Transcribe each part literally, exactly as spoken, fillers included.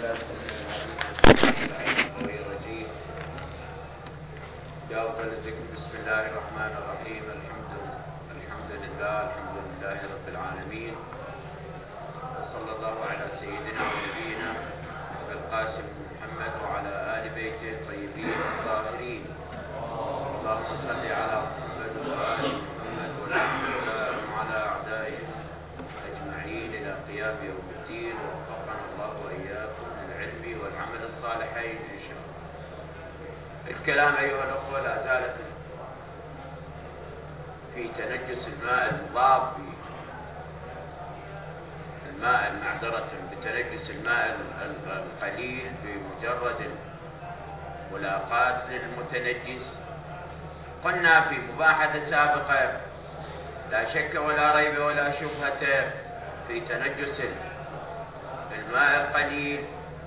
بسم الله الرحمن الرحيم. الحمد الحمد لله الحمد لله رب العالمين، وصلى الله على سيدنا ونبينا أبي القاسم محمد وعلى آل بيته الطيبين الطاهرين. اللهم صل على محمد وآل محمد والسلام على أعدائهم أجمعين إلى قيام يوم الدين، ووفقنا الله وإياكم للعلم والعمل الصالحين إن شاء الله. الكلام أيها الأخوة لا زال في تنجس الماء المضاف الماء معذرة بتنجس الماء القليل بمجرد ملاقاة للمتنجس. قلنا في مباحثة سابقة لا شك ولا ريب ولا شبهة في تنجس الماء القليل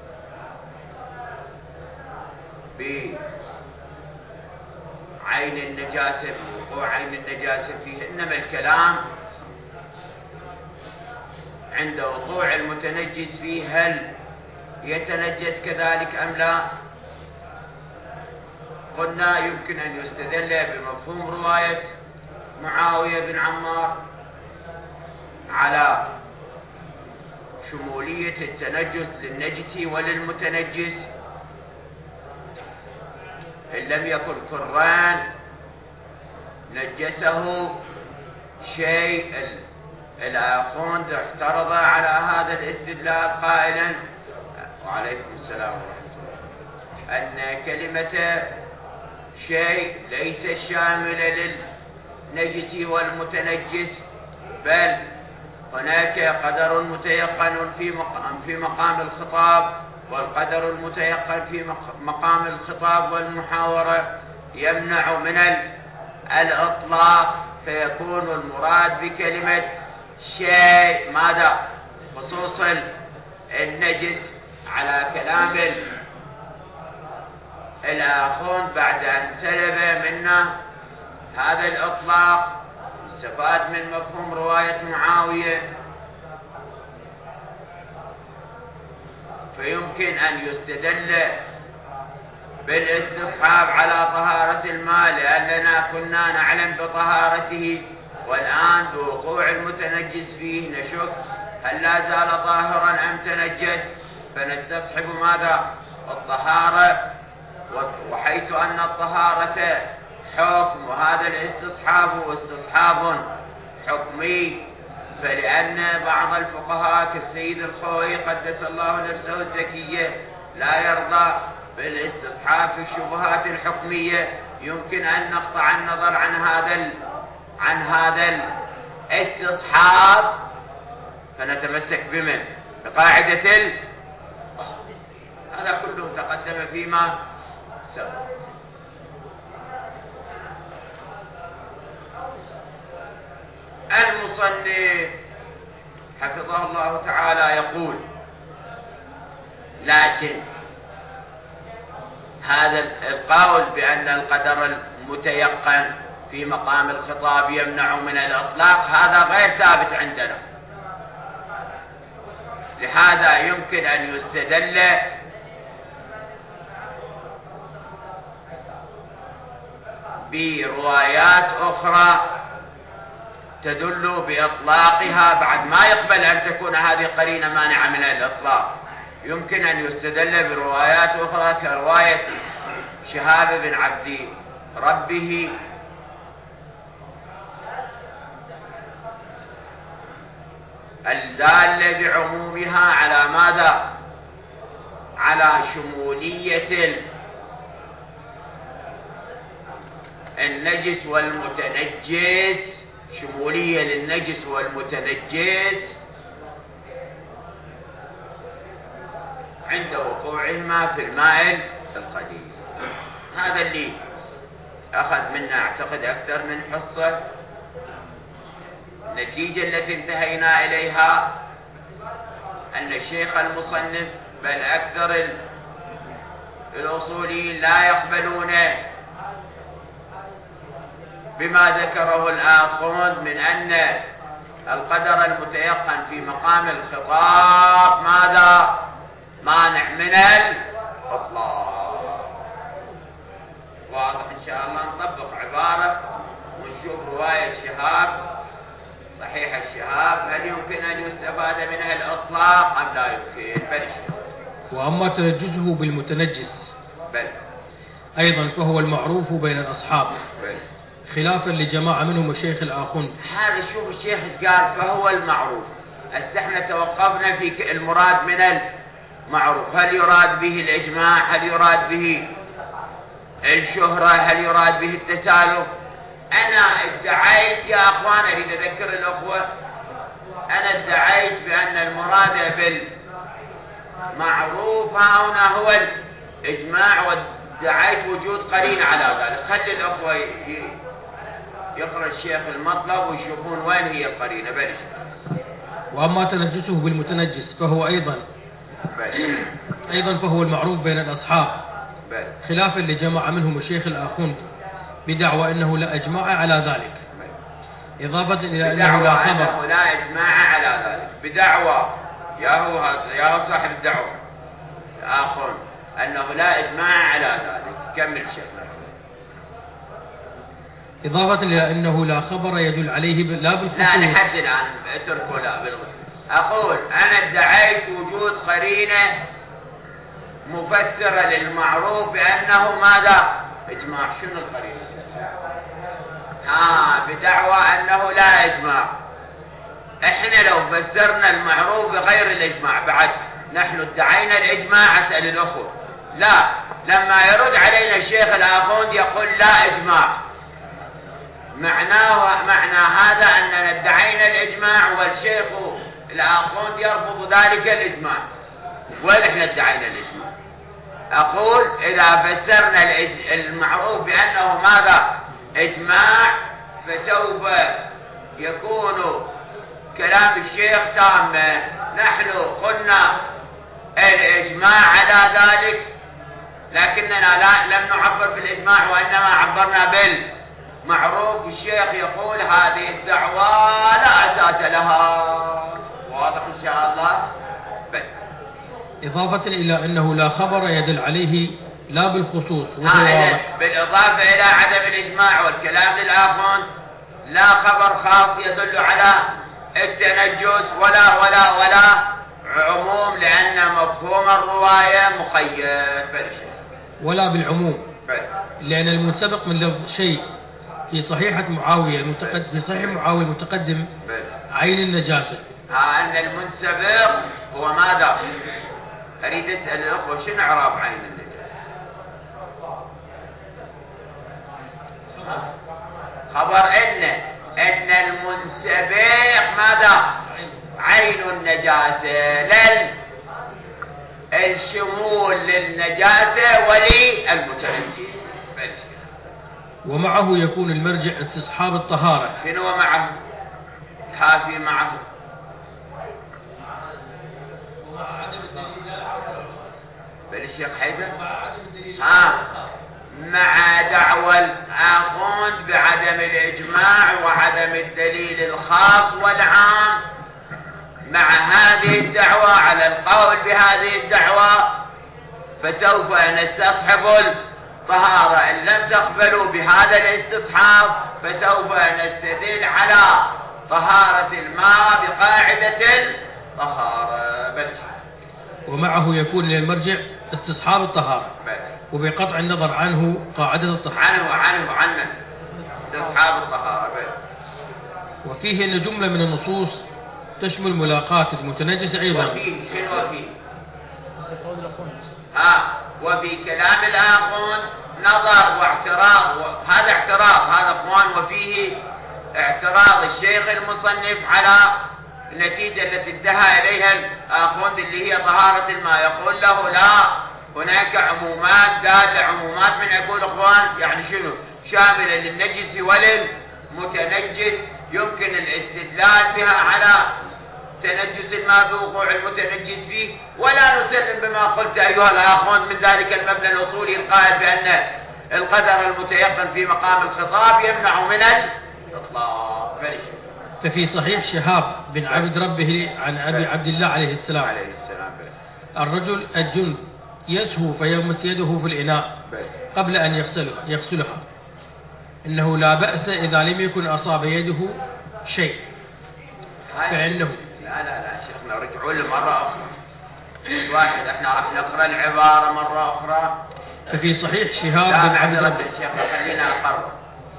بعين النجاسة، بوقوع عين النجاسة فيه، إنما الكلام عند وقوع المتنجس فيه هل يتنجس كذلك أم لا. قلنا يمكن أن يستدل بمفهوم رواية معاوية بن عمار على شمولية التنجس للنجس وللمتنجس إن لم يكن كران نجسه شيء. الآخوند اعترض على هذا الاستدلال قائلا وعليكم السلام ورحمة الله أن كلمة شيء ليس شاملة للنجس والمتنجس، بل هناك قدر متيقن في مقام في مقام الخطاب، والقدر المتيقن في مقام الخطاب والمحاورة يمنع من الإطلاق، فيكون المراد بكلمة شيء ماذا؟ خصوص النجس، على كلام الآخون بعد أن سلب منا هذا الإطلاق. استفاد من مفهوم رواية معاوية، فيمكن أن يستدل بالاستصحاب على طهارة الماء لأننا كنا نعلم بطهارته، والآن بوقوع المتنجس فيه نشك هل لا زال طاهرا أم تنجس، فنستصحب ماذا؟ الطهارة، وحيث أن الطهارة حكم وهذا الاستصحاب استصحاب حكمي، فلأن بعض الفقهاء كالسيد الخوئي قدس الله نفسه الزكية لا يرضى بالاستصحاب في الشبهات الحكمية، يمكن أن نقطع النظر عن هذا عن هذا الاستصحاب فنتمسك بمن؟ بقاعدة ال... هذا كله تقدم فيما سبق. المصنف حفظه الله تعالى يقول: لكن هذا القول بأن القدر المتيقن في مقام الخطاب يمنع من الإطلاق هذا غير ثابت عندنا، لهذا يمكن أن يستدل بروايات أخرى تدل بإطلاقها بعد ما يقبل أن تكون هذه قرينة مانعة من الإطلاق. يمكن أن يستدل بروايات أخرى كرواية شهاب بن عبد ربه الدالة بعمومها على ماذا؟ على شمولية النجس والمتنجس، شمولية للنجس والمتنجس عند وقوعهما في الماء القليل. هذا اللي أخذ منا أعتقد أكثر من حصة. النتيجة التي انتهينا إليها أن الشيخ المصنف بل أكثر الأصوليين لا يقبلون بما ذكره الآخرون من أن القدر المتيقن في مقام الخطاب ماذا؟ مانع من الإطلاق. واضح إن شاء الله. نطبق عبارة ونشوف رواية شهاب صحيح الشهاب هل يمكن أن يستفاد منها الإطلاق أم لا يمكن؟ بل وأما تنجسه بالمتنجس بل أيضا فهو المعروف بين الأصحاب بل خلافا لجماعة منهم الشيخ الآخوند. هذا شوف الشيخ قال فهو المعروف. احنا توقفنا في المراد من المعروف، هل يراد به الإجماع، هل يراد به الشهرة، هل يراد به التسالف؟ أنا ادعيت يا أخوان، أريد أذكر الأخوة، أنا ادعيت بأن المراد بالمعروف هنا هو الإجماع، وادعيت وجود قرين على ذلك. خلي الأخوة يقرأ الشيخ المطلب ويشوفون وين هي القرينة. بلش. وأما تنجسه بالمتنجس فهو أيضا بل. أيضا فهو المعروف بين الأصحاب بل. خلافا لجماعة منهم الشيخ الآخوند بدعوى أنه لا إجماع على ذلك، إضافة إلى أنه لا خبر أنه لا إجماع على ذلك، بدعوى يا هو يا هو صاحب الدعوة الآخوند أنه لا إجماع على ذلك. كمل شيخنا. إضافة إلى أنه لا خبر يدل عليه لا بالخصوص. لا لحد الآن اتركوا لا بالغلط. أقول أنا ادعيت وجود قرينة مفسرة للمعروف بأنه ماذا؟ إجماع. شنو القرينة؟ ها بدعوى أنه لا إجماع. إحنا لو فسرنا المعروف بغير الإجماع بعد نحن ادعينا الإجماع. أسأل الأخوة لا، لما يرد علينا الشيخ الآخوند يقول لا إجماع، معناه معنى هذا أننا ادعينا الإجماع والشيخ الآخوند يرفض ذلك الإجماع، ونحن ادعينا الإجماع. أقول إذا فسرنا المعروف بأنه ماذا؟ إجماع، فسوف يكون كلام الشيخ تاما. نحن قلنا الإجماع على ذلك، لكننا لا لم نعبر بالإجماع وإنما عبرنا بالمعروف. الشيخ يقول هذه الدعوة لا أساس لها. واضح إن شاء الله. بس. إضافة إلى أنه لا خبر يدل عليه لا بالخصوص، وهو بالإضافة إلى عدم الإجماع والكلام للآخوند لا خبر خاص يدل على التنجس ولا ولا ولا عموم، لأن مفهوم الرواية مقيد. ولا بالعموم، بل. لأن المنسبق من لفظ شيء في صحيحة معاوية المتقدم في صحيح معاوية المتقدم بل. عين النجاسة. ها أن المنسبق هو ماذا؟ أريد أسأل الأخوة شنو إعراب عين النجاسة؟ خبر ان ان المنسبق ماذا؟ عين النجاسة، لل الشمول للنجاسة وللمتنجس. ومعه يكون المرجع استصحاب الطهارة. شنو معه؟ حافي معه بل الشيخ حيدر ها مع دعوى الآخوند بعدم الإجماع وعدم الدليل الخاص والعام. مع هذه الدعوة على القول بهذه الدعوة فسوف نستصحب الطهارة. إن لم تقبلوا بهذا الاستصحاب فسوف نستدل على طهارة الماء بقاعدة الطهارة. بل. ومعه يكون للمرجع استصحاب الطهارة بل. وبقطع النظر عنه قاعدة الطهارة. عنه عنه عنه استصحاب الطهارة. بل. وفيه أن جملة من النصوص تشمل ملاقاة المتنجس أيضا. وفيه شنو وفيه؟ ها وفي كلام الآخوند نظر واعتراض، هذا اعتراض هذا اخوان، وفيه اعتراض الشيخ المصنف على النتيجة التي انتهى إليها الآخوند اللي هي طهارة الماء. يقول له لا، هناك عمومات دالة، عمومات من أقول اخوان يعني شنو؟ شاملة للنجس وللمتنجس، يمكن الاستدلال بها على تنجس الماء بوقوع المتنجس فيه، ولا نسلم بما قلت أيها الآخوان من ذلك المبنى الأصولي القائل بأن القدر المتيقن في مقام الخطاب يمنع من الإطلاق. ففي صحيح شهاب بن عبد ربه عن أبي عبد الله عليه السلام عليه السلام الرجل الجند يسهو فيغمس يده في الإناء قبل أن يغسلها يغسلها إنه لا بأس إذا لم يكن أصاب يده شيء فإنه لا لا لا شيخنا رجعوا له مرة أخرى. واحد احنا راح نقرأ العبارة مرة أخرى. ففي صحيح شهاب بن عبد ربه الشيخ خلينا نقرر.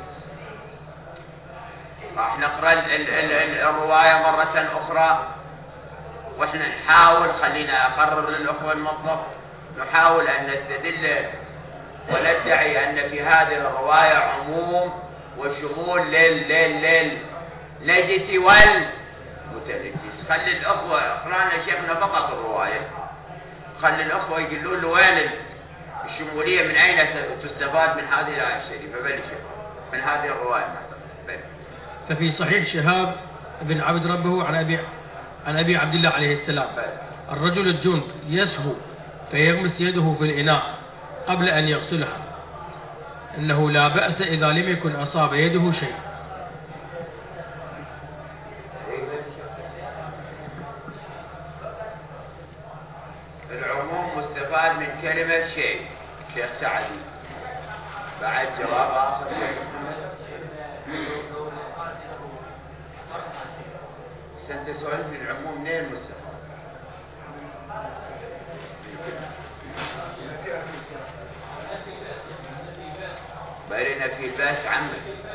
راح نقرأ ال ال ال الرواية مرة أخرى واحنا نحاول خلينا أقرر للأخوة المطلق نحاول أن نستدل وندعي أن في هذه الرواية عموم وشمول لل لل لل نجس والمتنجس. خلي الأخوة اقرأنا شيخنا فقط الرواية. خلي الأخوة يقولون له وين الشمولية من أين تستفاد من هذه الآية الشريفة. بل من هذه الرواية مثلا. ففي صحيح شهاب بن عبد ربه عن أبي عن أبي عبد الله عليه السلام الرجل الجند يسهو فيغمس يده في الإناء قبل أن يغسلها إنه لا بأس إذا لم يكن أصاب يده شيء. العموم مستفاد من كلمة شيء. شيخ سعدي بعد جواب آخر. سنت سؤال من العموم منين مستفاد؟ بلنا في باس عمك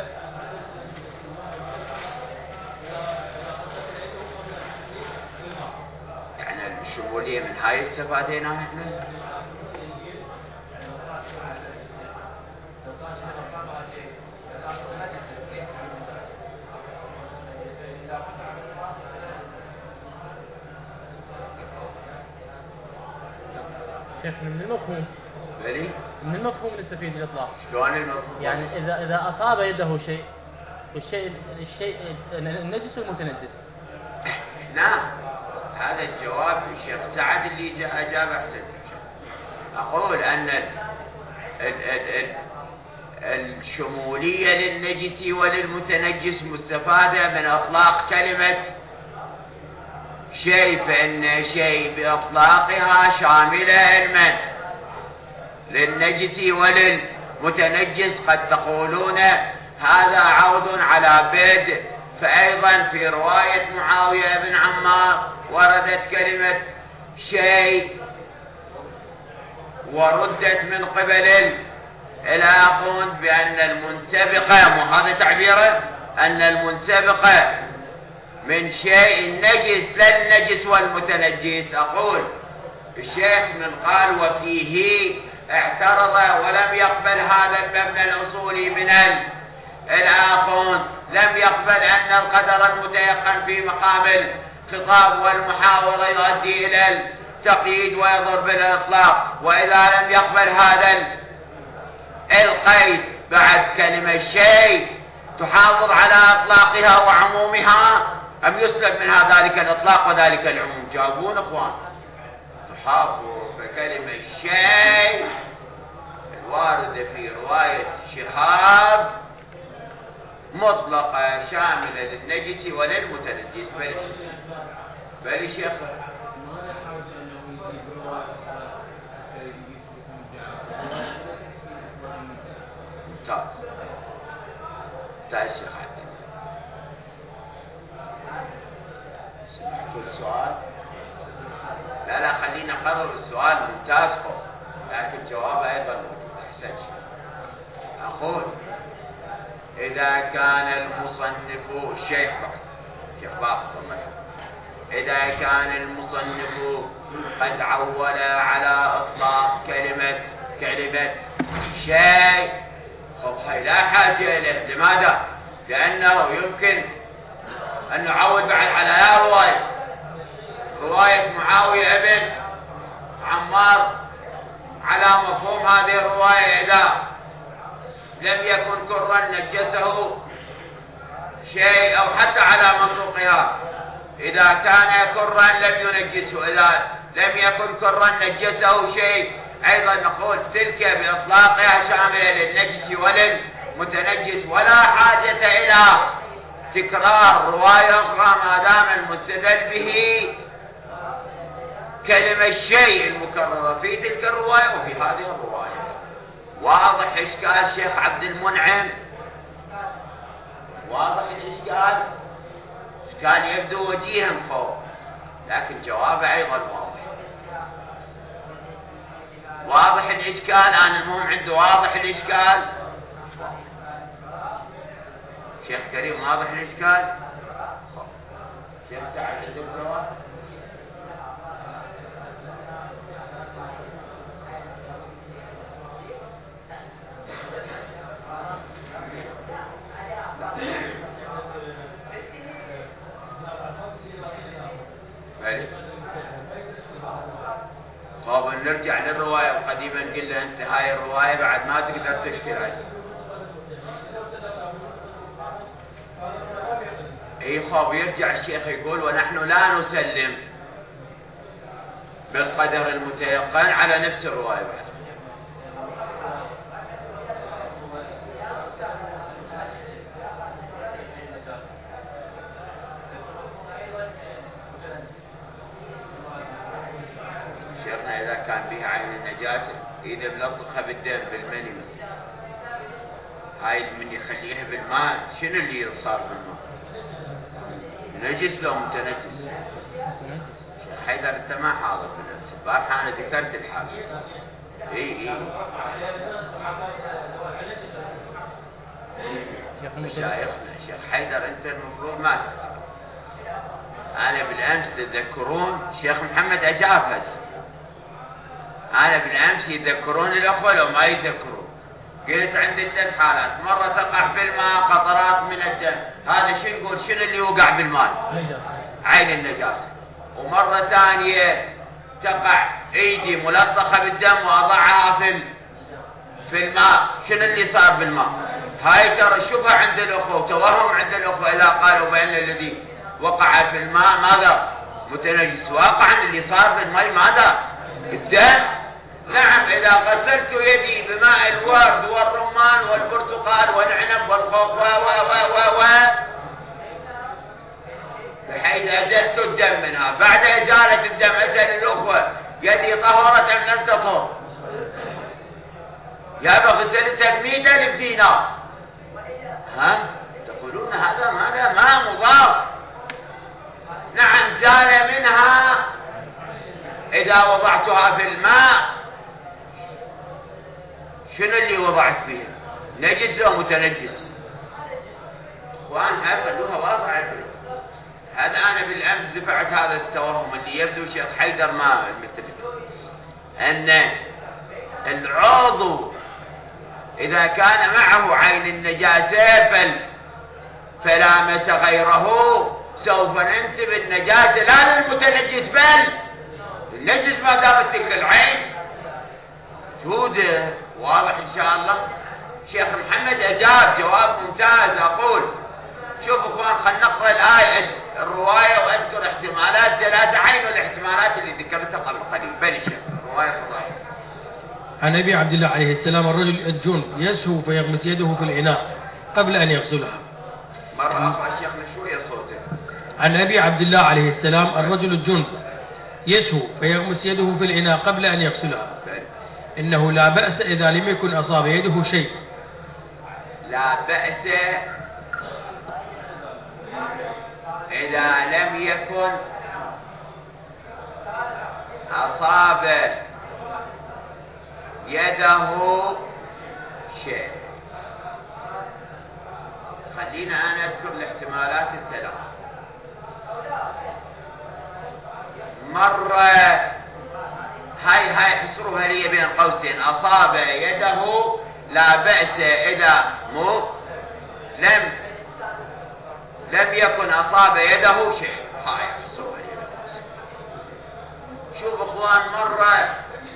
يعني الشمولية من هاي استفادينها احنا. شيخ من المفهوم بلي من المفهوم نستفيد الإطلاق. شلون المفهوم؟ يعني إذا إذا أصاب يده شيء والشيء الشيء النجس والمتنجس. نعم هذا الجواب الشيخ سعد اللي جاء أجاب أحسن. أقول أن ال ال ال ال الشمولية للنجس وللمتنجس مستفادة من إطلاق كلمة شيء فإن شيء بإطلاقها شاملة علما للنجس وللمتنجس. قد تقولون هذا عوض على بدء. فأيضا في رواية معاوية بن عمار وردت كلمة شيء وردت من قبل الآخون بأن المنسبقة وهذا تعبيره أن المنسبقة من شيء نجس للنجس والمتنجس. أقول الشيخ من قال وفيه اعترض ولم يقبل هذا المبنى الأصولي من الآخون. لم يقبل أن القدر المتيقن في مقام الخطاب والمحاورة يؤدي إلى التقييد ويضر بالإطلاق. وإذا لم يقبل هذا القيد بعد كلمة شيء تحافظ على إطلاقها وعمومها أم يسلب منها ذلك الإطلاق وذلك العموم؟ جاوبون أخوان. تحافظ بكلمة شيء الواردة في رواية شهاب مطلقة شاملة للنجس وللمتنجس. بل بل شيخ ممتاز. ممتاز شيخ عبد. سمعتوا السؤال؟ لا لا خلينا نقرر السؤال. ممتاز فوق لكن الجواب أيضا أحسن شيء. أقول إذا كان المصنف الشيخ شيخ باقر إذا كان المصنف قد عول على إطلاق كلمة كلمة شيء هي لا حاجة إليه. لماذا؟ لأنه يمكن أن نعول بعد على رواية رواية معاوية ابن عمار على مفهوم هذه الرواية. إذا لم يكن كرا نجسه شيء أو حتى على منطوقها إذا كان كرا لم ينجسه. إذا لم يكن كرا نجسه شيء أيضا نقول تلك بإطلاقها شاملة للنجس وللمتنجس ولا حاجة إلى تكرار رواية أخرى ما دام المستدل به كلمة الشيء المكررة في تلك الرواية وفي هذه الرواية. واضح إشكال شيخ عبد المنعم؟ واضح الإشكال؟ إشكال يبدو وجيها فوق، لكن جوابه أيضا واضح. واضح الإشكال؟ أنا المهم عنده واضح الإشكال. شيخ كريم واضح الإشكال؟ شيخ سعد الدكتور؟ طب نرجع للرواية القديمة نقول له أنت هاي الرواية بعد ما تقدر تشكل عليها. اي خوف يرجع الشيخ يقول ونحن لا نسلم بالقدر المتيقن على نفس الرواية بعد. شيخنا إذا كان بها عين النجاسة إذا ملطخها بالدم بالمني هاي من يخليها بالماء شنو اللي صار بالماء؟ نجس لو متنجس؟ شيخ حيدر انت ما حاضر بنفسك، البارحة انا ذكرت الحال. اي اي شيخنا شيخ حيدر انت المفروض ما تذكر. انا بالامس تذكرون شيخ محمد اجاب هسه. انا بالامس يذكرون الاخوه لو ما يذكرون. قلت عندي ثلاث حالات، مرة تقع في الماء قطرات من الدم، هذا شو نقول شنو اللي وقع بالماء؟ عين النجاسة. ومرة ثانية تقع ايدي ملطخة بالدم واضعها في في الماء، شنو اللي صار بالماء؟ هاي ترى شبهة عند الاخوة وتوهم عند الاخوة اذا قالوا بان الذي وقع في الماء ماذا؟ متنجس. واقعا اللي صار بالماء ماذا؟ الدم. نعم إذا غسلت يدي بماء الورد والرمان والبرتقال والعنب والخوخ و و و و و بحيث أزلت الدم منها، بعد إزالة الدم أسأل الأخوة يدي طهرت أم لم تطهر؟ يا بغسلتها بمئة ألف دينار. ها؟ تقولون هذا ماذا؟ ما مضاف. نعم زال منها إذا وضعتها في الماء. شنو اللي وضعت فيه؟ نجس أو متنجس؟ اخوان هاي خلوها واضحة. هذا انا بالامس دفعت هذا التوهم اللي يبدو شيخ حيدر ما متفق ان العضو اذا كان معه عين النجاسة فل فلامس غيره سوف ننسب النجاسة لا للمتنجس بل النجس ما دامت تلك العين جودة. واضح ان شاء الله. شيخ محمد اجاب جواب ممتاز. اقول شوف اخوان خلينا نقرا الايه الروايه واذكر احتمالات ثلاثه عين والاحتمالات اللي ذكرتها قبل قليل. بل شيخ الروايه الروايه عن ابي عبد الله عليه السلام الرجل الجنب يسهو فيغمس يده في الاناء قبل ان يغسلها. مره اخرى شيخنا شويه صوتك. عن ابي عبد الله عليه السلام الرجل الجنب يسهو فيغمس يده في الاناء قبل ان يغسلها. إنه لا بأس إذا لم يكن أصاب يده شيء. لا بأس إذا لم يكن أصاب يده شيء. خلينا أنا أذكر الاحتمالات الثلاث. مرة هاي هاي حصروها لي بين قوسين. أصاب يده لا بأس إذا مو لم لم يكن أصاب يده شيء. هاي حصروها لي بين قوسين. شوف اخوان مرة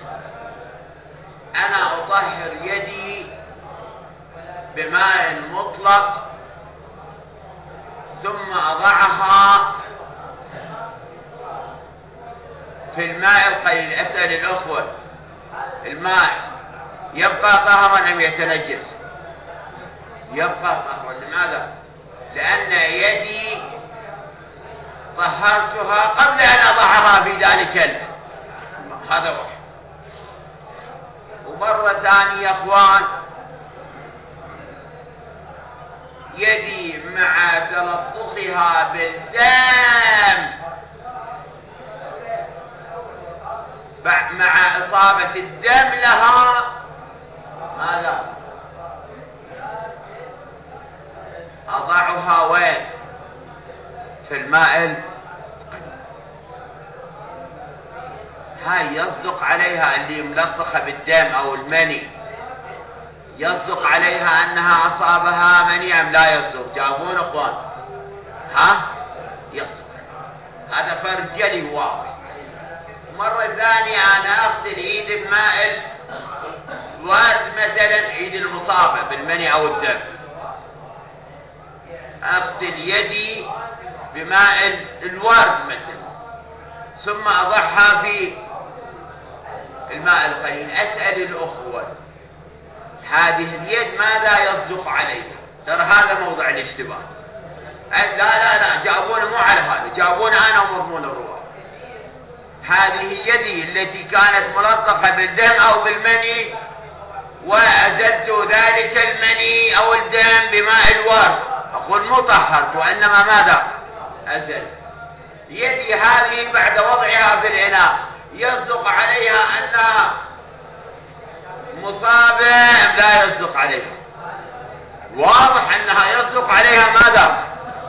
أنا أطهر يدي بماء مطلق ثم أضعها في الماء القليل. أسأل الأخوة الماء يبقى طهرا أم يتنجس؟ يبقى طهرا. لماذا؟ لأن يدي طهرتها قبل أن أضعها في ذلك هذا واحد. ومرة ثانية يا اخوان يدي مع تلطخها بالدم مع إصابة الدم لها ماذا؟ أضعها وين؟ في الماء القليل. هاي يصدق عليها اللي ملصقة بالدم أو المني، يصدق عليها أنها أصابها مني أم لا يصدق؟ جاوبون أخوان. ها؟ يصدق. هذا فرج جلي واضح. مرة ثانية أنا أغسل إيدي بماء الورد مثلا، إيد المصابة بالمني أو الدم، أغسل يدي بماء الورد مثلا ثم أضعها في الماء القليل. أسأل الأخوة هذه اليد ماذا يصدق عليها؟ ترى هذا موضع الاشتباه. لا لا لا جاوبونا مو على هذا، جاوبونا أنا ومضمون الرواية. هذه يدي التي كانت ملطخة بالدم أو بالمني وأزلت ذلك المني أو الدم بماء الورد، أقول مو طهرت وإنما ماذا؟ أزلت. يدي هذه بعد وضعها في الإناء يصدق عليها أنها مصابة أم لا يصدق عليها؟ واضح أنها يصدق عليها ماذا؟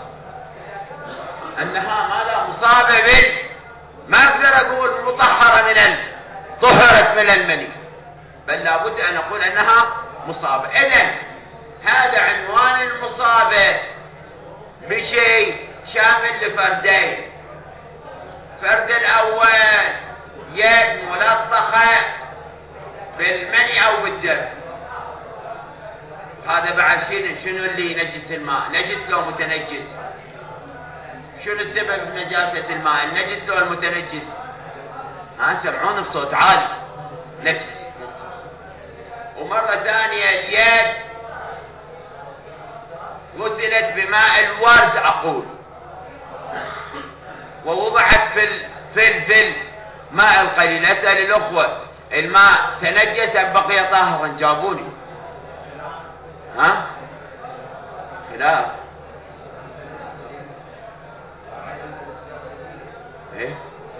أنها ماذا؟ مصابة بال ما أقدر أقول مطهرة من طهرت من المني، بل لابد أن أقول أنها مصابة. إذن هذا عنوان المصابة بشيء شامل لفردين. فرد الأول يد ملطخة بالمني أو بالدم، هذا بعد شنو شنو اللي ينجس الماء؟ نجس لو متنجس؟ شنو السبب نجاسة الماء؟ النجس لو المتنجس؟ ها سمعون بصوت عالي. نفس. ومرة ثانية اليد غسلت بماء الورد أقول ووضعت في ال... في ال... في الماء القليل. أسأل الأخوة الماء تنجس أم بقي طاهرا؟ جابوني. ها؟ خلاف. إيه؟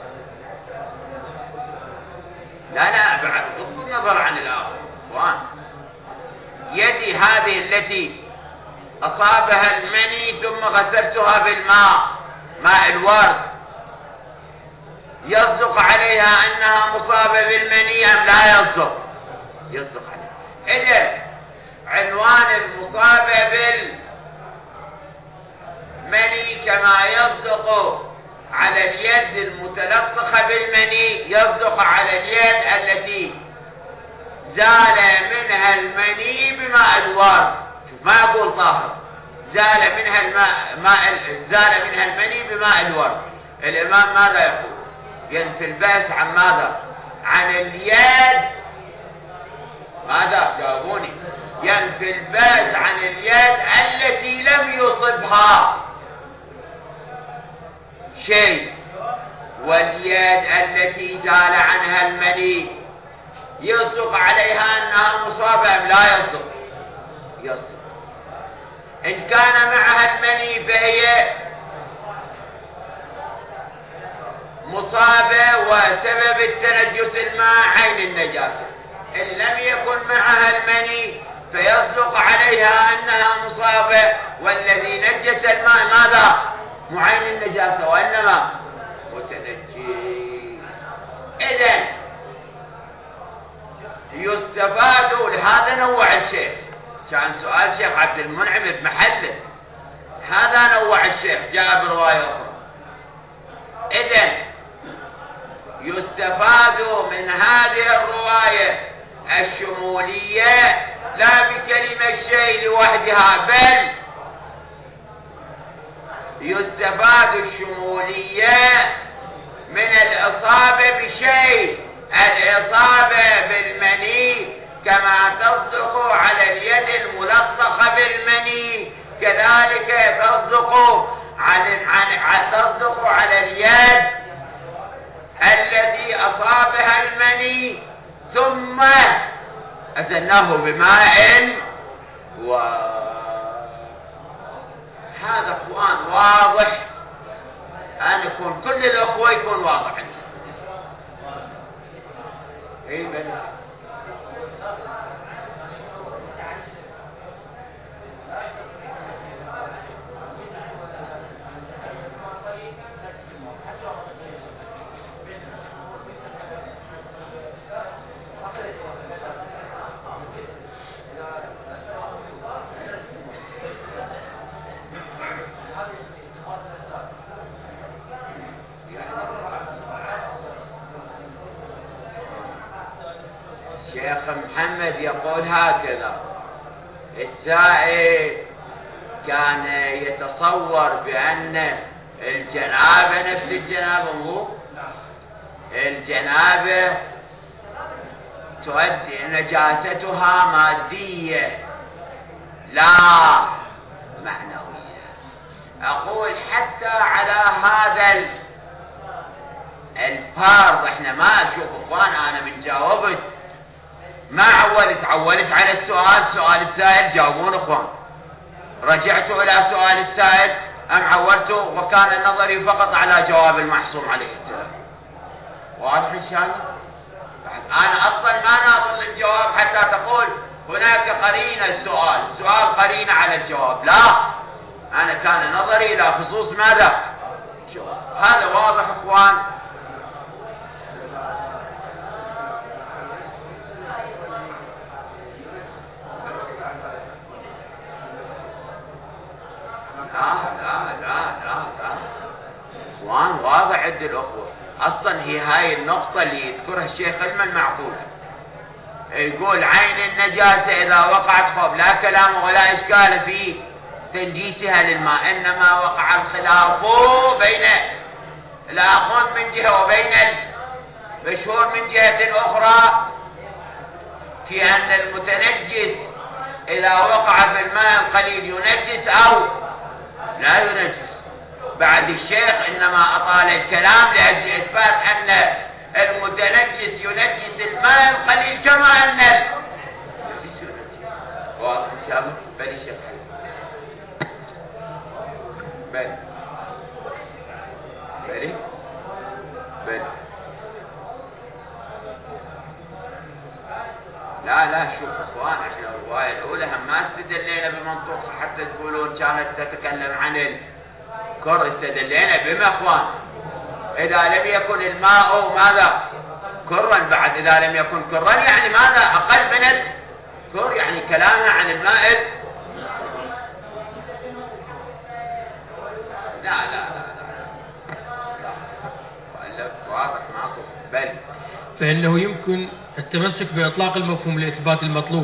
لا لا بعد غض النظر عن الآخر. وان يدي هذه التي أصابها المني ثم غسلتها بالماء ماء الورد يصدق عليها أنها مصابة بالمني أم لا يصدق؟ يصدق عليها. إذن عنوان المصابة بالمني كما يصدق على اليد المتلطخة بالمني يصدق على اليد التي زال منها المني بماء الورد. شوف ما أقول طاهر، زال منها الماء ماء زال منها المني بماء الورد. الإمام ماذا يقول؟ ينفي الباس عن ماذا؟ عن اليد. ماذا؟ جاوبوني. ينفي الباس عن اليد التي لم يصبها شيء، واليد التي زال عنها المني يصدق عليها أنها مصابة أم لا يصدق؟ يصدق. إن كان معها المني فهي مصابة وسبب التنجس الماء عين النجاسة. إن لم يكن معها المني فيصدق عليها أنها مصابة، والذي نجس الماء ماذا؟ مو عين النجاسة وإنما متنجس. إذن يستفاد. لهذا نوع الشيخ، كان سؤال شيخ عبد المنعم بمحله، هذا نوع الشيخ جاء برواية أخرى. إذن يستفاد من هذه الرواية الشمولية لا بكلمة شيء لوحدها، بل يستفاد الشمولية من الإصابة بشيء. الإصابة بالمني كما تصدق على اليد الملطخة بالمني كذلك تصدق على تصدق على اليد التي أصابها المني ثم أزلناه بماء وهذا اخوان واضح، أن يكون كل الأخوة يكون واضح عنه. اي بل شيخ محمد يقول هكذا: السائل كان يتصور بأن الجنابة نفس الجنابة، مو الجنابة تؤدي نجاستها مادية لا معنوية. أقول حتى على هذا الفرض احنا ما اشوف اخوان، انا من جاوبت ما عولت عولت على السؤال، سؤال السائل جاوبون اخوان، رجعت الى سؤال السائل ام عولته وكان نظري فقط على جواب المحصوم عليه السلام. واضح ان شاء الله؟ انا اصلا ما ناظر للجواب حتى تقول هناك قرينه السؤال، سؤال قرينه على الجواب، لا، انا كان نظري الى خصوص ماذا؟ جواب. هذا واضح اخوان؟ لا لا لا لا لا اخوان واضح عند الاخوه. اصلا هي هاي النقطه اللي يذكرها الشيخ علم المعقوله، يقول عين النجاسه اذا وقعت خوف لا كلام ولا اشكال في تنجيسها للماء، انما وقع الخلاف بين الاخوان من جهه وبين المشهور من جهه اخرى في ان المتنجس اذا وقع في الماء القليل ينجس او لا ينجس. بعد الشيخ انما اطال الكلام لاجل اثبات ان المتنجس ينجس الماء القليل كما ان النجس ينجس. واضح ان شاء الله؟ بل الشيخ بل بل بل لا لا شوف اخوان، احنا الروايه الاولى هم ما استدلينا بمنطوق حتى تقولون كانت تتكلم عن الكر، استدلينا بما اخوان؟ اذا لم يكن الماء ماذا؟ كرا. بعد اذا لم يكن كرا يعني ماذا؟ اقل من الكر، يعني كلامها عن الماء. لا لا لا لا لا واضح معكم. بل فإنه يمكن التمسك بإطلاق المفهوم لإثبات المطلوب.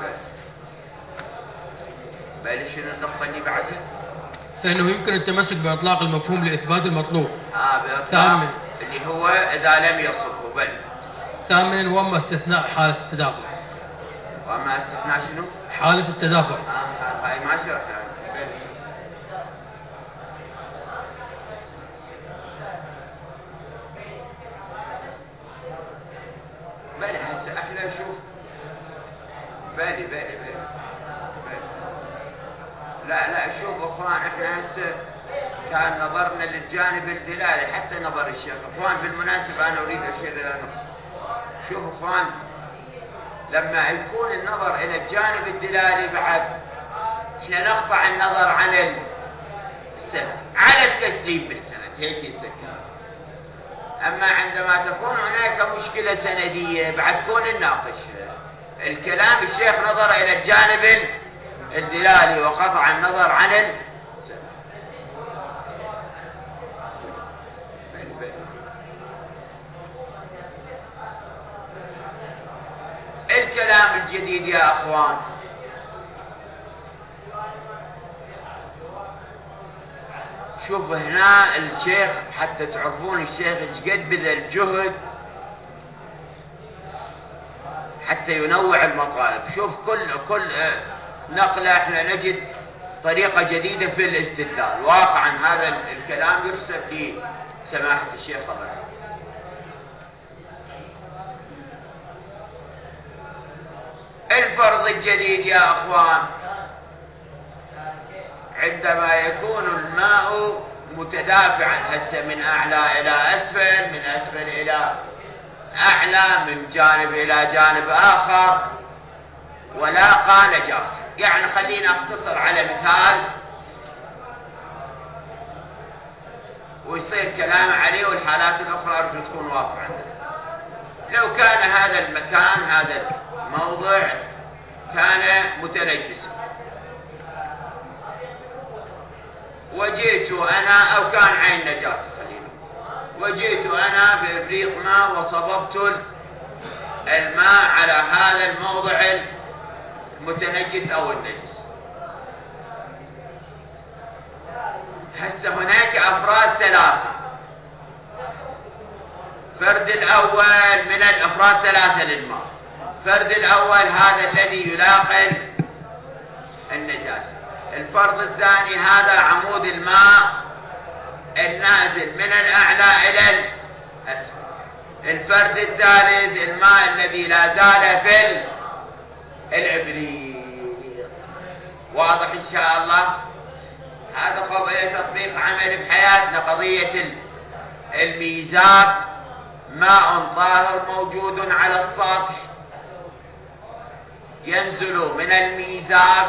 بل شنو النقطة اللي بعدها؟ فإنه يمكن التمسك بإطلاق المفهوم لإثبات المطلوب. آه بإطلاق ثامن اللي هو إذا لم يصفه. بل ثامن وأما استثناء حالة التدافع. وأما استثناء شنو؟ حالة التدافع. آه هاي ما شرحنا. بل هسه احنا نشوف. بالي بالي بالي لا لا شوف اخوان، احنا هسه كان نظرنا للجانب الدلالي حتى نظر الشيخ. اخوان بالمناسبة انا اريد اشير الى نقطة. شوف اخوان، لما يكون النظر الى الجانب الدلالي بعد احنا نقطع النظر عن السند على التسليم بالسند، هيك يسكر. اما عندما تكون هناك مشكلة سندية بعد كون الناقش الكلام الشيخ نظر الى الجانب الدلالي وقطع النظر عن السند. الكلام الجديد يا اخوان، شوف هنا الشيخ حتى تعرفون الشيخ ايش قد بذل الجهد حتى ينوع المطالب. شوف كل كل نقلة احنا نجد طريقة جديدة في الاستدلال. واقعا هذا الكلام يحسب لسماحة الشيخ الله. الفرض الجديد يا أخوان عندما يكون الماء متدافعا هسه من أعلى إلى أسفل، من أسفل إلى أعلى، من جانب إلى جانب آخر، ولاقى نجاسة. يعني خلينا أختصر على مثال ويصير كلام عليه والحالات الأخرى أرجو تكون واضحة عندنا. لو كان هذا المكان، هذا الموضع كان متنجسا، وجئت أنا، أو كان عين نجاسة خلينا، وجئت أنا بإبريق ماء وصببت الماء على هذا الموضع المتنجس أو النجس. هسه هناك أفراد ثلاثة. فرد الأول من الأفراد ثلاثة للماء. فرد الأول هذا الذي يلاقي النجاسة. الفرد الثاني هذا عمود الماء النازل من الأعلى إلى الأسفل. الفرد الثالث الماء الذي لا زال في الإبريق. واضح إن شاء الله؟ هذا قضية تطبيق عملي بحياتنا. قضية الميزاب، ماء طاهر موجود على السطح ينزل من الميزاب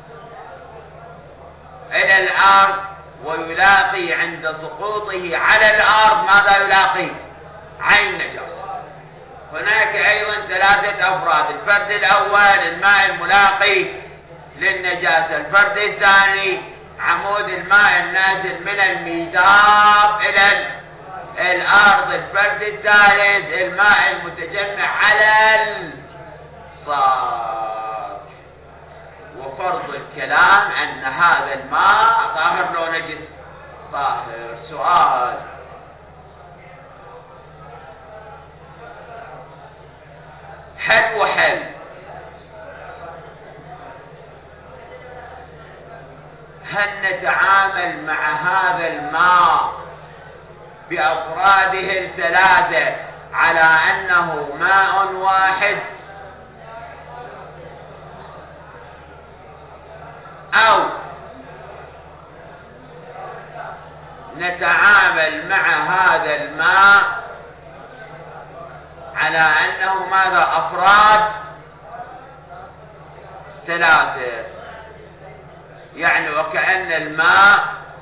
إلى الأرض ويلاقي عند سقوطه على الأرض ماذا يلاقي؟ عين نجاسة. هناك أيضا ثلاثة أفراد. الفرد الأول الماء الملاقي للنجاسة. الفرد الثاني عمود الماء النازل من الميزاب إلى الأرض. الفرد الثالث الماء المتجمع على السطح. وفرض الكلام أن هذا الماء طاهر لو نجس؟ طاهر. سؤال: حل وحل. هل نتعامل مع هذا الماء بأفراده الثلاثة على أنه ماء واحد، أو نتعامل مع هذا الماء على أنه ماذا؟ أفراد ثلاثة. يعني وكأن الماء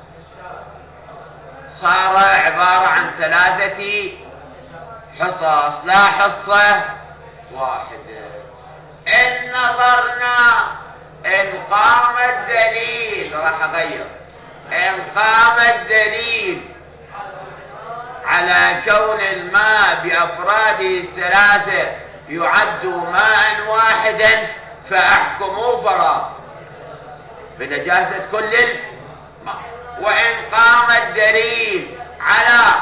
صار عبارة عن ثلاثة حصص، لا حصة واحدة. إن نظرنا، إن قام الدليل، راح أغير، إن قام الدليل على كون الماء بأفراده الثلاثة يعد ماء واحدا فأحكموا فراغ بنجاسة كل الماء. وإن قام الدليل على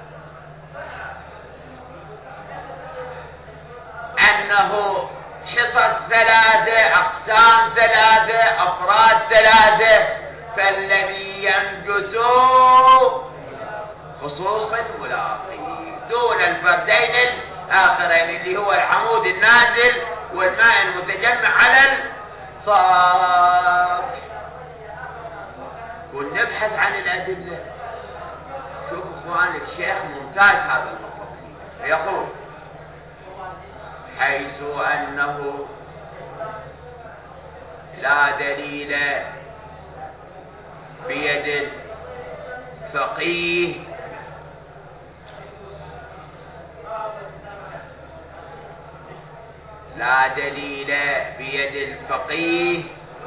أنه حصص ثلاثة، أقسام ثلاثة، أفراد ثلاثة، فالذي ينجس خصوص الملاقي دون الفردين الآخرين اللي هو العمود النازل والماء المتجمع على السطح. ونبحث عن الأدلة. شوف اخوان الشيخ ممتاز هذا المطلب. يقول: حيث أنه لا دليل بيد الفقيه لا دليل بيد الفقيه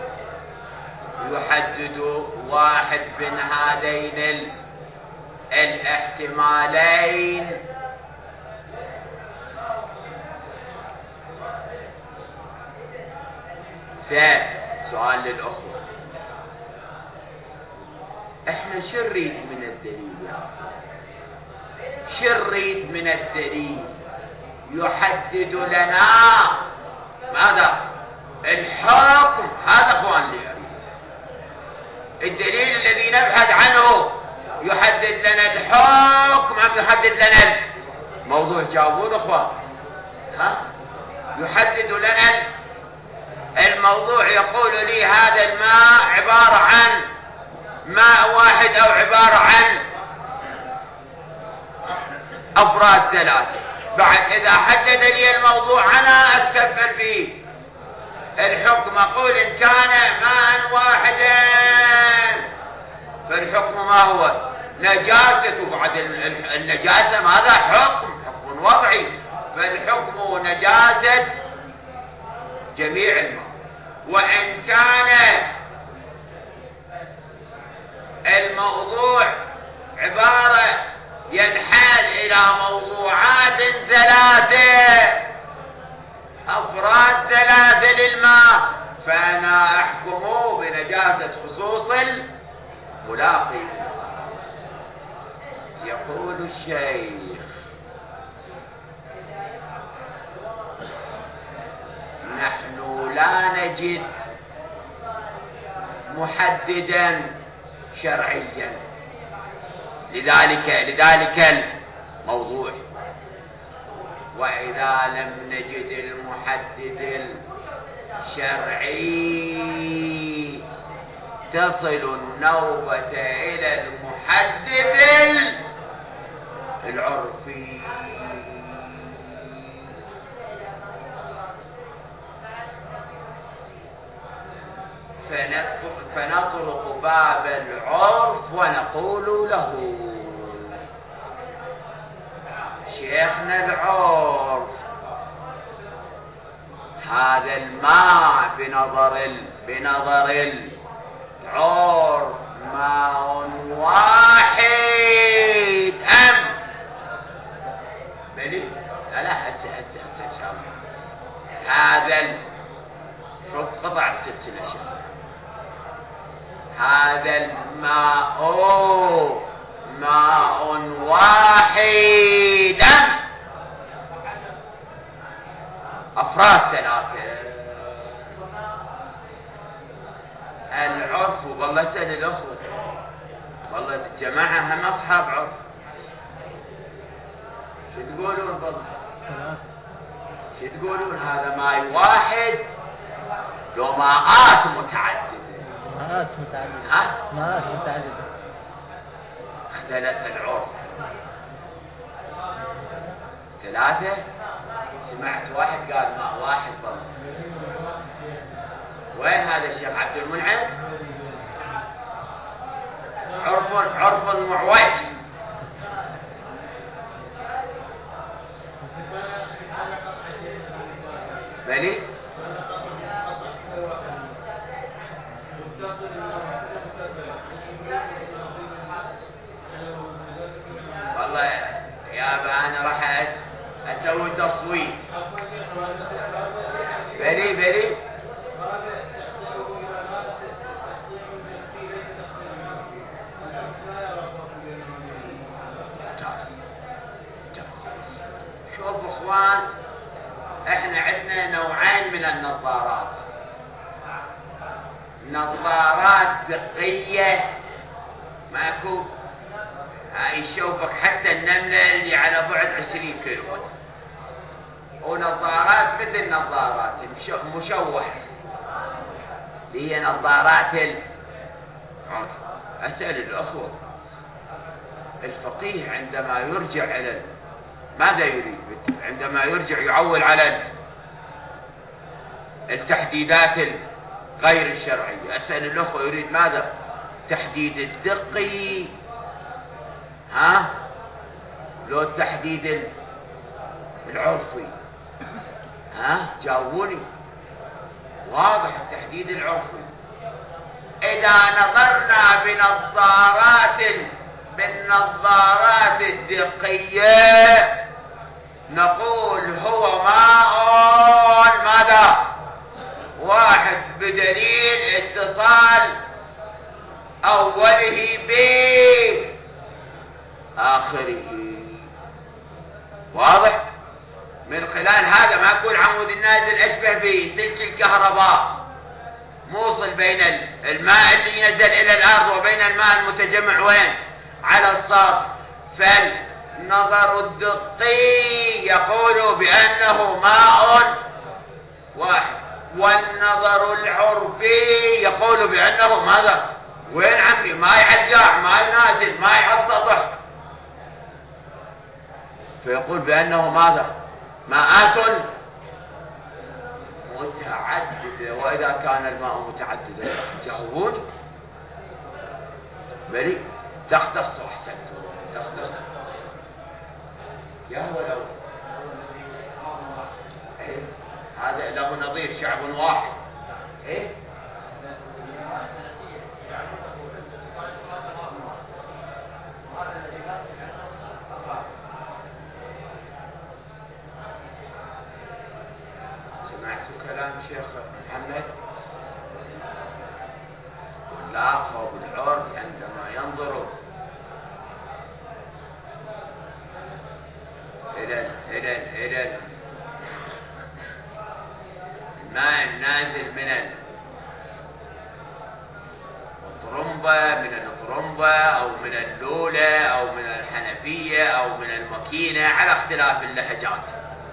يحدد واحد من هذين الاحتمالين سؤال للأخوة: احنا شو نريد من الدليل يا أخوة؟ شو نريد من الدليل يحدد لنا ماذا؟ الحكم. هذا اخوان اللي يريد الدليل الذي نبحث عنه يحدد لنا الحكم أم يحدد لنا الموضوع؟ جاوبون اخوان. ها؟ يحدد لنا الموضوع يقول لي هذا الماء عبارة عن ماء واحد أو عبارة عن أفراد ثلاثة. بعد إذا حدد لي الموضوع أنا أتكفل فيه الحكم، أقول إن كان ماء واحدا فالحكم ما هو؟ نجاسة. وبعد النجاسة ماذا؟ حكم حكم وضعي، فالحكم نجاسة جميع الماء. وإن كان الموضوع عبارة ينحال إلى موضوعات ثلاثة، أفراد ثلاثة للماء، فأنا أحكم بنجاسة خصوص الملاقي. يقول الشيخ: نحن لا نجد محددا شرعيا لذلك لذلك الموضوع، وإذا لم نجد المحدد الشرعي تصل النوبة إلى المحدد العرفي. فنطرق باب العرف ونقول له: شيخنا العرف، هذا الماء بنظر ال... بنظر العرف ماء واحد أم بلي؟ لا هسه هسه هسه إن شاء الله. هذا ال... شوف قطع السلسلة شوف. هذا الماء ماء واحد أم أفراد ثلاثة؟ العرف. والله سأل الأخوة، والله الجماعة هم أصحاب عرف، شو تقولون؟ والله شو تقولون؟ هذا ماء واحد لو ماءات متعددة؟ ماءات متعددة. ها؟ ماءات متعددة. اختلف العرف. ثلاثة. سمعت واحد قال ماء واحد والله. وين هذا الشيخ عبد المنعم؟ عرف عرف معوج. بلي؟ والله يا ابا انا راح اسوي تصويت. بلي بلي شوف اخوان، احنا عندنا نوعين من النظارات: نظارات دقية ماكو، هاي يشوفك حتى النملة اللي على بعد عشرين كيلو، ونظارات مثل نظارات مشوهة اللي هي نظارات العرف. أسأل الأخوة، الفقيه عندما يرجع إلى ماذا يريد؟ عندما يرجع يعول على التحديدات غير الشرعية، أسأل الأخوة يريد ماذا؟ تحديد الدقي ها لو التحديد العرفي؟ ها جاوبوني. واضح التحديد العرفي. إذا نظرنا بنظارات بالنظارات الدقية نقول هو ماء ماذا؟ واحد، بدليل اتصال أوله بآخره. واضح؟ من خلال هذا ما يكون عمود النازل أشبه بسلك الكهرباء موصل بين الماء اللي ينزل إلى الأرض وبين الماء المتجمع وين؟ على السطح. فالنظر الدقي يقول بأنه ماء واحد. والنظر العرفي يقول بأنه ماذا؟ وين عمي؟ ماي على الجاع، ماي نازل، ماي على السطح، فيقول بأنه ماذا؟ ماءات متعددة. وإذا كان الماء متعددا جاوبون بلي تختص أحسنتم تختص يا هو الأول. إيه؟ هذا له نظير شعب واحد. إيه؟ سمعت كلام شيخ محمد؟ لاحظوا بالعرف عندما ينظروا إلى إلى إلى الماء النازل من الطرمبة من الطرمبة أو من اللولة أو من الحنفية أو من الماكينة على اختلاف اللهجات،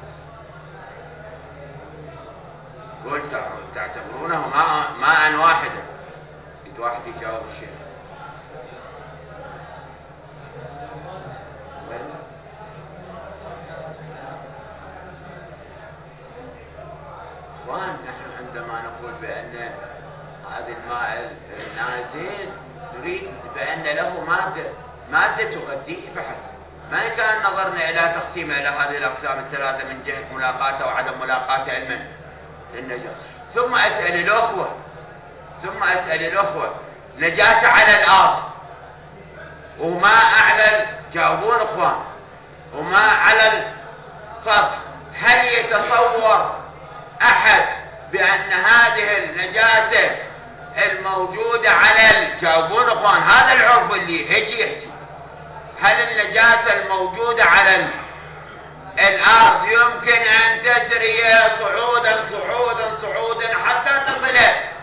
قلت تعتبرونه ماء ماء واحدا؟ واحد يجاوب الشيء. وان نحن عندما نقول بأن هذا الماء النازل نريد بأن له مادة مادة تغذيه فحسب. ما كان نظرنا إلى تقسيمه إلى هذه الأقسام الثلاثة من جهة ملاقاته وعدم ملاقاته علما للنجاة. ثم أسأل الأخوة ثم أسأل الأخوة نجاسة على الأرض وماء أعلى، جاوبون أخوان، وماء على السطح، هل يتصور أحد بأن هذه النجاسة الموجودة على جاوبون أخوان، هذا العرف اللي هيك يحكي، هل النجاسة الموجودة على الأرض يمكن أن تسري صعودا صعودا صعودا حتى تصل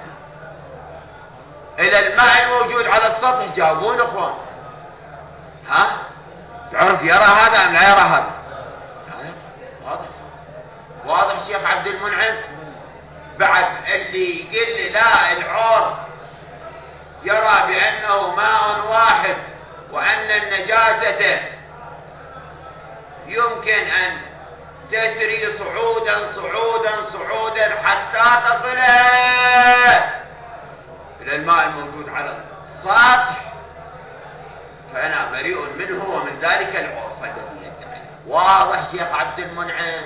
إلى الماء الموجود على السطح؟ جاوبون أخوان. ها؟ تعرف يرى هذا أم لا يرى هذا؟ واضح واضح شيخ عبد المنعم. بعد اللي يقول لي لا العرف يرى بأنه ماء واحد وأن النجاسة يمكن أن تسري صعودا صعودا صعودا حتى تصل إلى الماء الموجود على السطح، فأنا بريء منه ومن ذلك العرف الذي يدعي. واضح شيخ عبد المنعم؟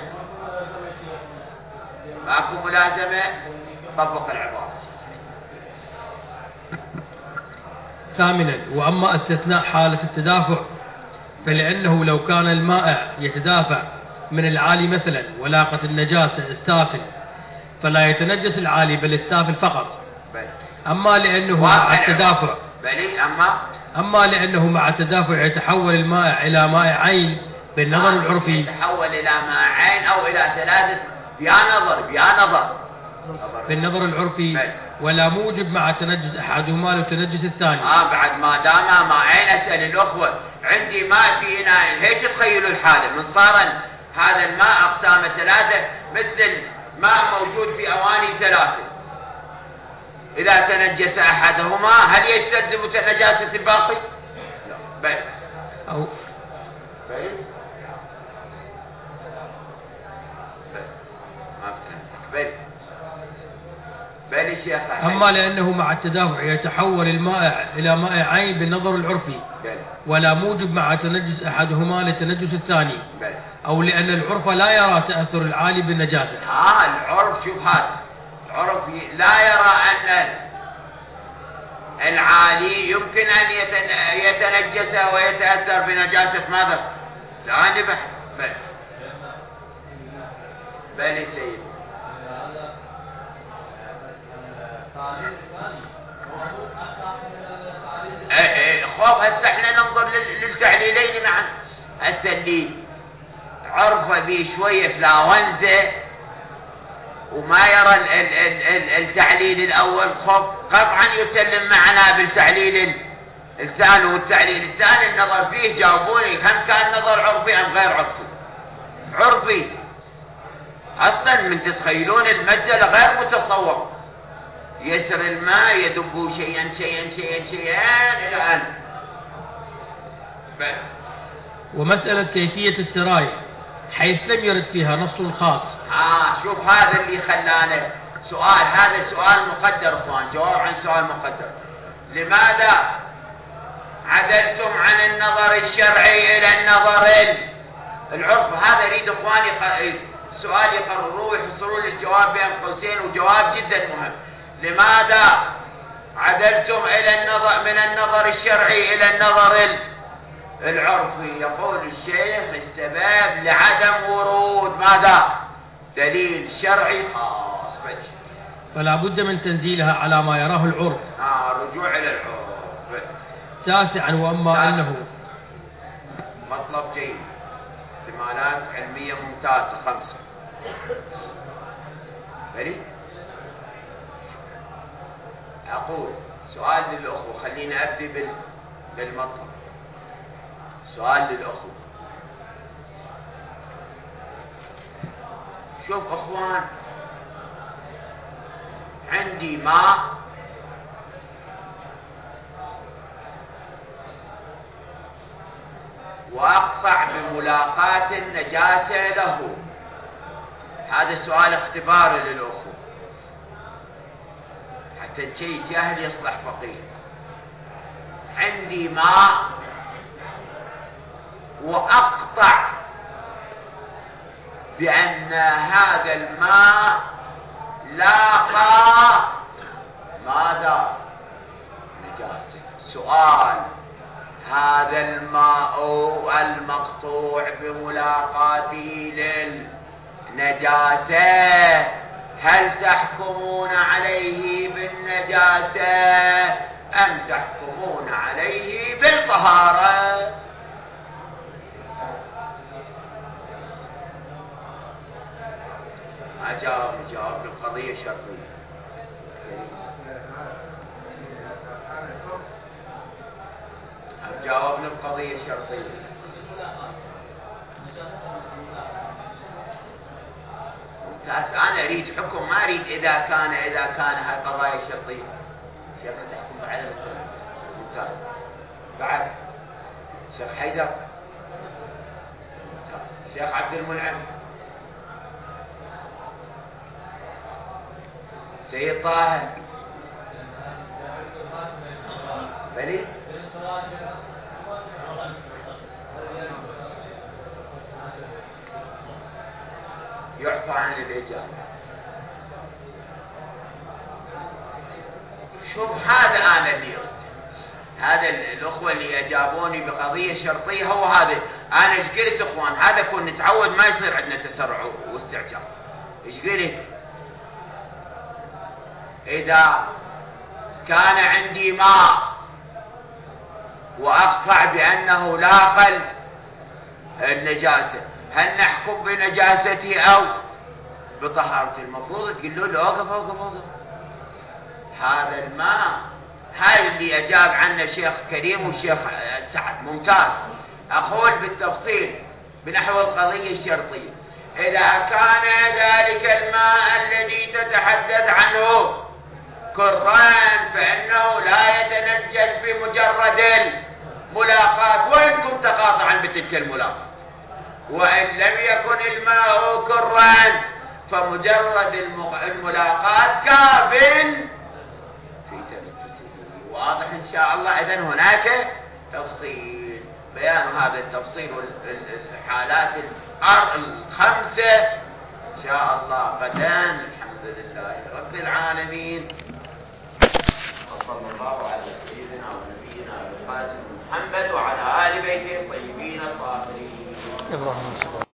ماكو ملازمة؟ طبق العبارة. ثامنا، وأما استثناء حالة التدافع فلأنه لو كان الماء يتدافع من العالي مثلا ولاقت النجاسة السافل فلا يتنجس العالي بل السافل فقط. بل. أما لأنه مع التدافع بلي أما أما لأنه مع التدافع يتحول الماء إلى ماء عين بالنظر العرفي، يتحول إلى ماء عين أو إلى ثلاثة بيا نظر بيا نظر بالنظر العرفي بل. ولا موجب مع تنجس أحدهما لتنجس الثاني. آه بعد ما دام ماء عين أسأل الأخوة عندي ماء في إناء، ليش تخيلوا الحالة من صار هذا الماء أقسام ثلاثة مثل ماء موجود في أواني ثلاثة، إذا تنجس أحدهما هل يستلزم نجاسة الباقي؟ لا بل أو بل بل ما فهمتك بل بل شيخ. أما لأنه مع التدافع يتحول الماء إلى ماء عين بالنظر العرفي بل. ولا موجب مع تنجس أحدهما لتنجس الثاني بل. أو لأن العرف لا يرى تأثر العالي بالنجاسة. آه العرف شوف هذا العرف لا يرى أن العالي يمكن أن يتنجس ويتأثر بنجاسة ماذا؟ لا نبح بل بل سيد. خوف هسه احنا ننظر للتعليلين معا. هسه اللي عرفه بيه شويه فلاونزه وما يرى ال ال ال ال التعليل الاول خوف قطعا يسلم معنا بالتعليل الثاني، والتعليل الثاني النظر فيه جاوبوني هم كان نظر عرفي ام غير عرفي؟ عرفي أصلا من تتخيلون المسألة غير متصور، يسر الماء يدب شيئا شيئا شيئا شيئا إلى أن بل. ومسألة كيفية السراية حيث لم يرد فيها نص خاص. آه شوف هذا اللي خلانا سؤال، هذا سؤال مقدر اخوان، جواب عن سؤال مقدر. لماذا عدلتم عن النظر الشرعي إلى النظر العرف؟ هذا يريد اخواني سؤال يقرروه ويحصلون الجواب بين قوسين، وجواب جدا مهم. لماذا عدلتم إلى النظر من النظر الشرعي إلى النظر العرفي؟ يقول الشيخ السبب لعدم ورود ماذا؟ دليل شرعي خاص بك، فلا بد من تنزيلها على ما يراه العرف. آه رجوع إلى العرف. تاسعا وأما تاسع. أنه مطلب جيد، احتمالات علمية ممتازة خمسة. بريد أقول سؤال للأخوة، خلينا أبدي بال... بالمطلب. سؤال للأخوة، شوف أخوان، عندي ماء وأقطع بملاقاة النجاسة له. هذا سؤال اختباري للأخوة حتى الشيء جاهل يصلح فقيه. عندي ماء وأقطع بأن هذا الماء لاقى ماذا؟ نجاسة. سؤال، هذا الماء المقطوع بملاقاته للنجاسة هل تحكمون عليه بالنجاسة أم تحكمون عليه بالطهارة؟ ما جاوب جواب القضية شرطية. جاوبنا القضية الشرطية. ممتاز. أنا أريد حكم، ما أريد إذا كان إذا كان هاي قضايا شرطية. شيخ تحكم على الكل. ممتاز. بعد شيخ حيدر. ممتاز. شيخ عبد المنعم. سيد طاهر. بلي. يعفى عن الإجابة. شوف هذا أنا اللي هذا الأخوة اللي أجابوني بقضية شرطية هو هذا. أنا إيش قلت إخوان؟ هذا كون نتعود ما يصير عندنا تسرع واستعجال. إيش قلت؟ إذا كان عندي ماء وأقطع بأنه لاقى النجاسة هل نحكم بنجاسته أو بطهارته؟ المفروض تقول له اوقف اوقف اوقف. هذا الماء هاي اللي أجاب عنه الشيخ كريم والشيخ سعد. ممتاز. أقول بالتفصيل بنحو القضية الشرطية، إذا كان ذلك الماء الذي تتحدث عنه كران فإنه لا يتنجس بمجرد الملاقاة وإن كنت قاطعا بتلك الملاقاة، وإن لم يكن الماء كران فمجرد الملاقاة كاف في تنجسه. واضح إن شاء الله. إذن هناك تفصيل، بيان هذا التفصيل والحالات الخمسة إن شاء الله غدا. الحمد لله رب العالمين، وصلى الله على سيدنا ونبينا القاسم محمد وعلى آل بيته الطيبين الطاهرين.